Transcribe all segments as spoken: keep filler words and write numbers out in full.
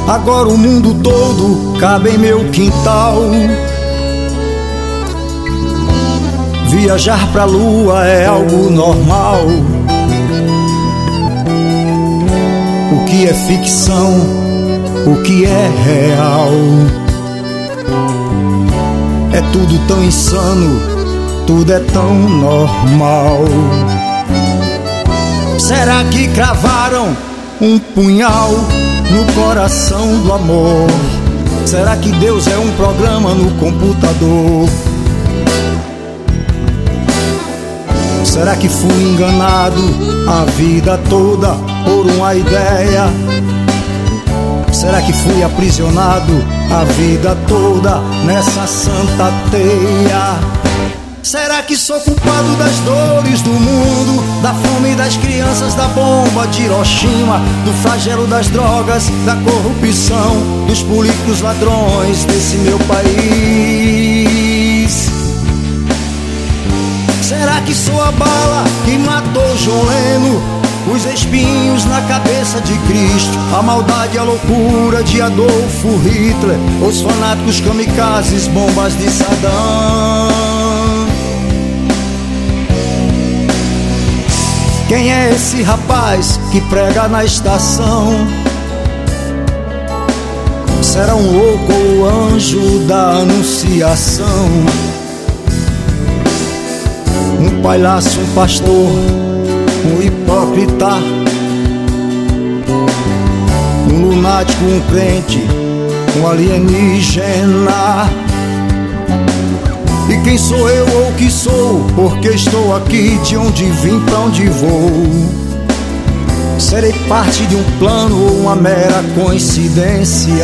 Agora o mundo todo cabe em meu quintal. Viajar pra lua é algo normal. O que é ficção, o que é real? É tudo tão insano, tudo é tão normal. Será que cravaram um punhal no coração do amor? Será que Deus é um programa no computador? Será que fui enganado a vida toda por uma ideia? Será que fui aprisionado a vida toda nessa santa teia? Será que sou culpado das dores do mundo, da fome das crianças, da bomba de Hiroshima, do flagelo das drogas, da corrupção, dos políticos ladrões desse meu país? Será que sou a bala que matou John Lennon, os espinhos na cabeça de Cristo, a maldade e a loucura de Adolfo Hitler, os fanáticos kamikazes, bombas de Saddam? Quem é esse rapaz que prega na estação? Será um louco ou o anjo da anunciação? Um palhaço, um pastor, um hipócrita, um lunático, um crente, um alienígena. E quem sou eu ou o que sou? Porque estou aqui, de onde vim, pra onde vou? Serei parte de um plano ou uma mera coincidência?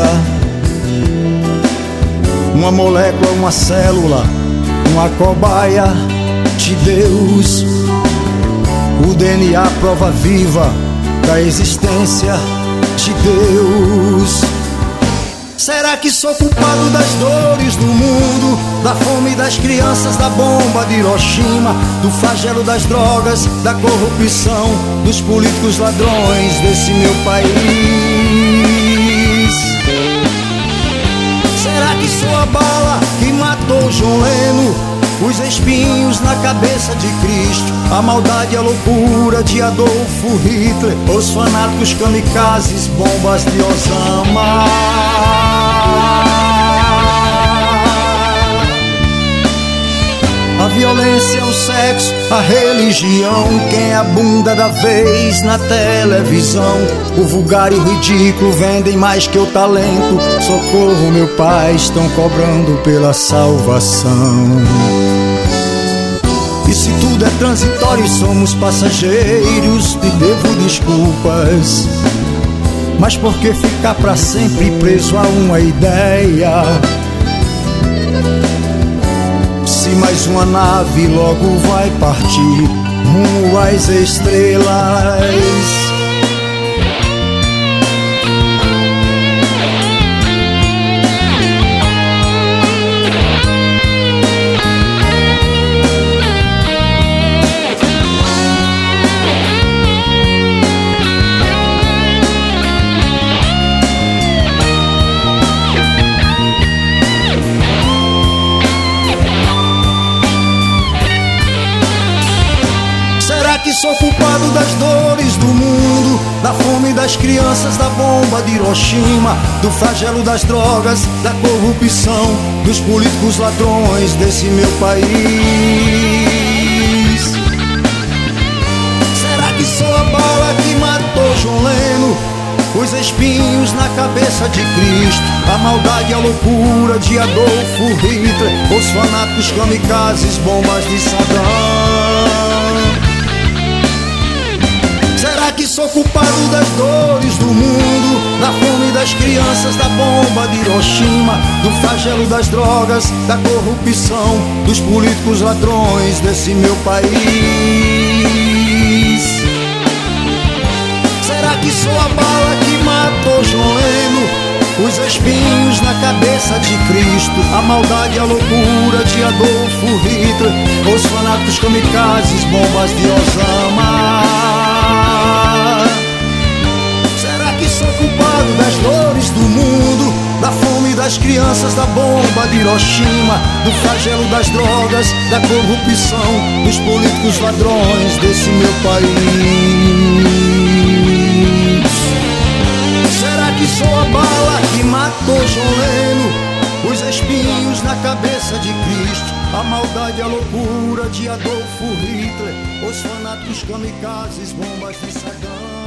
Uma molécula, uma célula, uma cobaia de Deus? O D N A, prova viva da existência de Deus. Será que sou culpado das dores do mundo, da fome das crianças, da bomba de Hiroshima, do flagelo das drogas, da corrupção, dos políticos ladrões desse meu país? Será que sou a bala que matou John Lennon, os espinhos na cabeça de Cristo, a maldade e a loucura de Adolfo Hitler, os fanáticos kamikazes, bombas de Osama? A violência, o sexo, a religião, quem é a bunda da vez na televisão? O vulgar e o ridículo vendem mais que o talento. Socorro, meu pai, estão cobrando pela salvação. E se tudo é transitório e somos passageiros, te devo desculpas, mas por que ficar pra sempre preso a uma ideia? Se mais uma nave logo vai partir rumo às estrelas. Sou culpado das dores do mundo, da fome das crianças, da bomba de Hiroshima, do flagelo das drogas, da corrupção, dos políticos ladrões desse meu país. Será que sou a bala que matou John Lennon, os espinhos na cabeça de Cristo, a maldade e a loucura de Adolfo Hitler, os fanáticos kamikazes, bombas de Saddam? Será que sou culpado das dores do mundo, da fome das crianças, da bomba de Hiroshima, do flagelo das drogas, da corrupção, dos políticos ladrões desse meu país? Será que sou a bala que matou John Lennon, os espinhos na cabeça de Cristo, a maldade e a loucura de Adolfo Hitler, os fanáticos kamikazes, bombas de Osama? Será que sou culpado das dores do mundo, da fome das crianças, da bomba de Hiroshima, do flagelo das drogas, da corrupção, dos políticos ladrões desse meu país. Será que sou a bala que matou John Lennon, os espinhos na cabeça de Cristo, a maldade e a loucura de Adolfo Hitler, os fanáticos kamikazes, bombas de Saddam?